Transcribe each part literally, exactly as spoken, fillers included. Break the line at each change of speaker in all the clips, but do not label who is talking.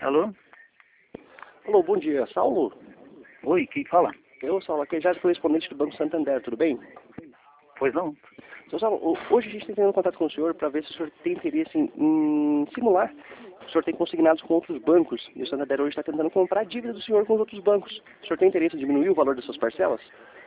Alô?
Alô, bom dia. Saulo?
Oi, quem fala?
Eu, Saulo, aqui é já correspondente do Banco Santander, tudo bem?
Pois não?
Seu Saulo, ho- hoje a gente está tendo contato com o senhor para ver se o senhor tem interesse em, em simular. O senhor tem consignados com outros bancos e o Santander hoje está tentando comprar a dívida do senhor com os outros bancos. O senhor tem interesse em diminuir o valor das suas parcelas?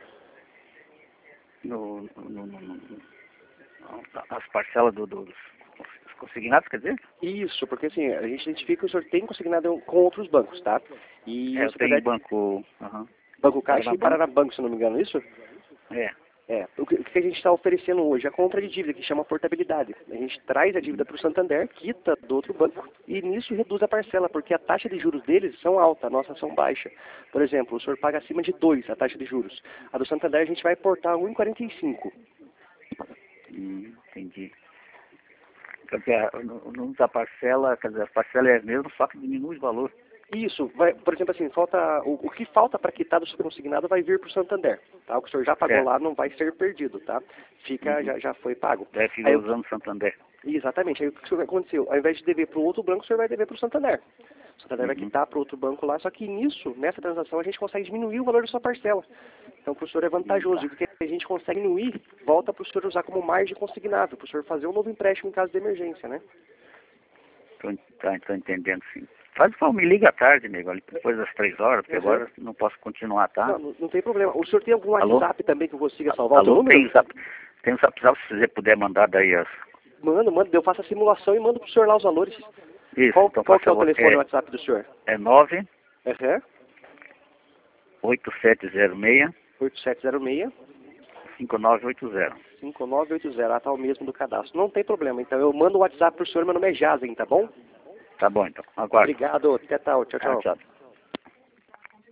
No, no, no, no- no- as parcelas do, dos consignados, quer dizer?
Isso, porque assim, a gente identifica que o senhor tem consignado com outros bancos, tá? E
É,
o
eu tenho
Santander,
banco... aham.
Banco Caixa e
Paranabanco.
Paranabanco, se não me engano, isso?
É.
É, o que, o que a gente está oferecendo hoje? A compra de dívida, que chama portabilidade. A gente traz a dívida para o Santander, quita do outro banco, e nisso reduz a parcela, porque a taxa de juros deles são alta, a nossa são baixa. Por exemplo, o senhor paga acima de dois a taxa de juros. A do Santander a gente vai portar um vírgula quarenta e cinco.
Hum, entendi. Quer dizer, no, no da parcela, quer dizer, a parcela é a mesma, só que diminui o valor.
Isso, vai, por exemplo assim, falta, o, o que falta para quitar do seu consignado vai vir para o Santander, tá? O que o senhor já pagou
Certo.
lá não vai ser perdido, tá? Fica,
Uhum.
já, já foi pago.
Deve
Aí,
ficar
o-
usando o Santander.
Exatamente, aí o que o senhor aconteceu? Ao invés de dever para o outro banco, o senhor vai dever para o Santander. O Santander vai
Uhum.
quitar para o outro banco lá, só que nisso, nessa transação, a gente consegue diminuir o valor da sua parcela. Então, para o senhor é vantajoso,
Hum,
e o que a gente consegue diminuir, volta para o senhor usar como margem consignado, para o senhor fazer um novo empréstimo em caso de emergência, né?
Tô, tá, tô entendendo, sim. Faz favor, me liga à tarde, nego, ali depois das três horas, porque
Uhum.
agora não posso continuar, tá?
Não, não, não tem problema. O senhor tem algum
Alô?
WhatsApp também que eu consiga salvar o seu
Alô,
número?
tem o zap, tem o zap, zap, se você puder mandar daí as...
Manda, manda, eu faço a simulação e mando para o senhor lá os valores.
Isso,
Qual,
então
qual
faz
que é o
favor,
telefone e
é,
o WhatsApp do senhor?
é nove
Uhum.
oito sete zero seis
oito sete zero seis,
cinco nove oito zero.
cinco nove oito zero, ah, tá o mesmo do cadastro. Não tem problema, então eu mando o WhatsApp para o senhor, meu nome é Jazen, tá bom?
Tá bom, então, aguardo.
Obrigado, até tal, tchau,
Ah,
tchau.
tchau.